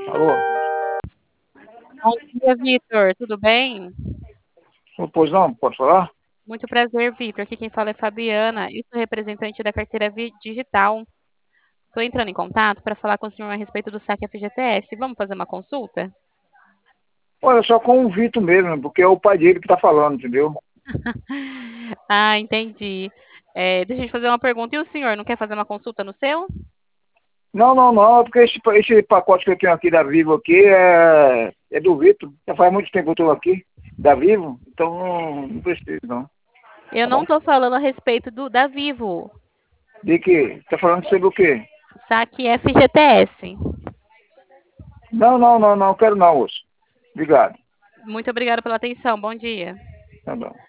Alô? Bom dia, Vitor. Tudo bem? Pois não, pode falar? Muito prazer, Vitor. Aqui quem fala é Fabiana. Eu sou representante da carteira digital. Estou entrando em contato para falar com o senhor a respeito do saque FGTS. Vamos fazer uma consulta? Olha, só com o Vitor mesmo, porque é o pai dele que tá falando, entendeu? Ah, entendi. Deixa eu te fazer uma pergunta. E o senhor não quer fazer uma consulta no seu? Não, não, não, é porque esse pacote que eu tenho aqui da Vivo aqui é do Vitor. Já faz muito tempo que eu tô aqui, da Vivo, então não preciso, não. Eu Tá não bom? estou falando a respeito da Vivo. De que? Tá falando sobre o quê? Saque FGTS. Não, não, não, não, quero não, moço. Obrigado. Muito obrigada pela atenção. Bom dia. Tá bom.